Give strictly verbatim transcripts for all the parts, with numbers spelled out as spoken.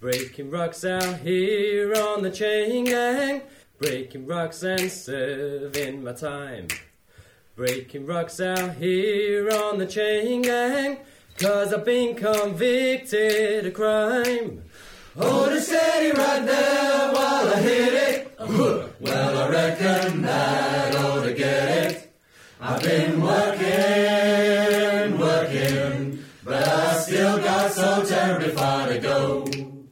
Breaking rocks out here on the chain gang, breaking rocks and serving my time. Breaking rocks out here on the chain gang, 'cause I've been convicted of crime. Hold it steady right there while I hit it. Well, I reckon that ought to get it. I've been working, working, but I still got so terribly far to go.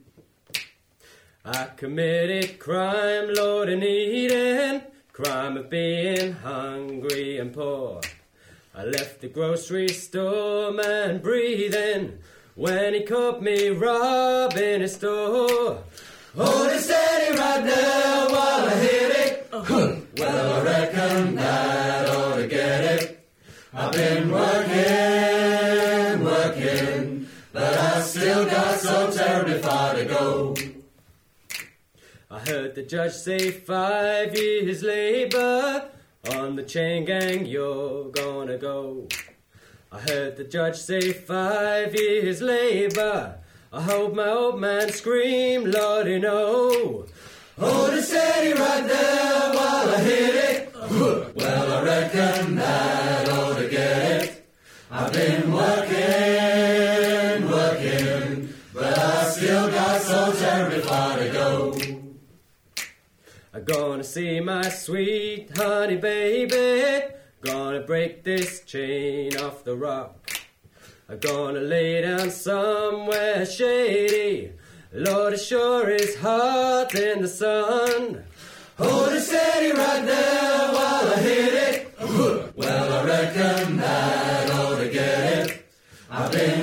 I committed crime, Lord, in Eden, crime of being hungry and poor. I left the grocery store, man, breathing, when he caught me robbing a store. Hold it steady right there while I hit it. Well, I reckon that ought to get it. I've been working, working, but I still got so terribly far to go. I heard the judge say five years labour, on the chain gang you're gonna go. I heard the judge say five years labour, I hope my old man screamed, Lordy no. Hold it steady right there while I hit it. Well, I reckon that ought to get it. I've been working, working, but I still got so terribly far to go. I'm gonna see my sweet honey baby, gonna break this chain off the rock. I'm gonna lay down somewhere shady, Lord, it sure is hot in the sun. Hold it steady right there while I hit it. Well, I reckon that ought to get it. I've been